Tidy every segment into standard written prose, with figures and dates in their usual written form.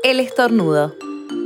El estornudo.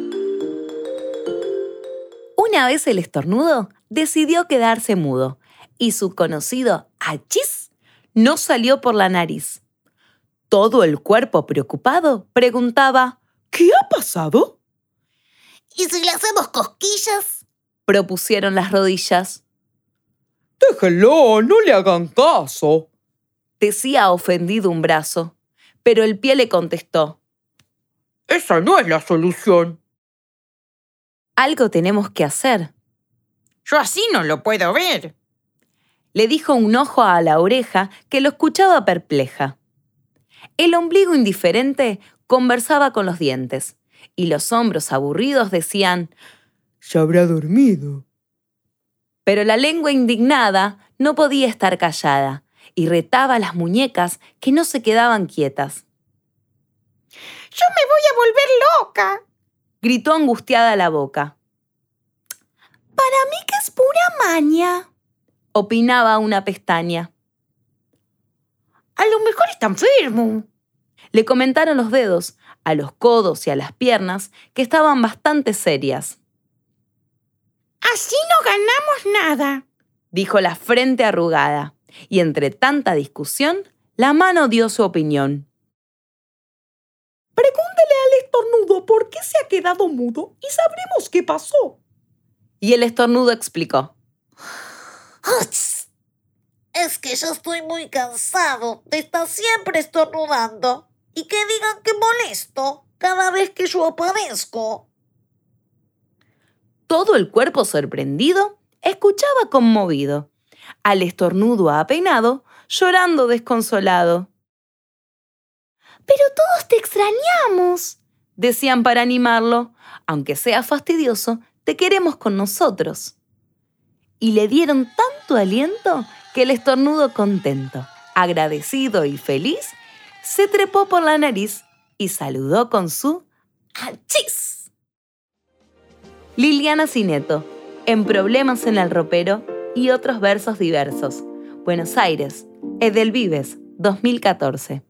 Una vez el estornudo decidió quedarse mudo y su conocido achis no salió por la nariz. Todo el cuerpo preocupado preguntaba: ¿qué ha pasado? ¿Y si le hacemos cosquillas? Propusieron las rodillas. Déjenlo, no le hagan caso, decía ofendido un brazo, pero el pie le contestó: esa no es la solución. Algo tenemos que hacer. Yo así no lo puedo ver, le dijo un ojo a la oreja que lo escuchaba perpleja. El ombligo indiferente conversaba con los dientes y los hombros aburridos decían: se habrá dormido. Pero la lengua indignada no podía estar callada y retaba a las muñecas que no se quedaban quietas. ¡Yo me voy a volver loca!, gritó angustiada la boca. Para mí que es pura maña, opinaba una pestaña. A lo mejor está enfermo, le comentaron los dedos, a los codos y a las piernas, que estaban bastante serias. Así no ganamos nada, dijo la frente arrugada, y entre tanta discusión, la mano dio su opinión. Pregúntele al estornudo por qué se ha quedado mudo y sabremos qué pasó. Y el estornudo explicó: es que yo estoy muy cansado de estar siempre estornudando y que digan que molesto cada vez que yo aparezco. Todo el cuerpo sorprendido escuchaba conmovido, al estornudo apenado, llorando desconsolado. Pero todos te extrañamos, decían para animarlo. Aunque sea fastidioso, te queremos con nosotros. Y le dieron tanto aliento que el estornudo contento, agradecido y feliz, se trepó por la nariz y saludó con su achis. Liliana Cineto, en Problemas en el ropero y otros versos diversos. Buenos Aires, Edelvives, 2014.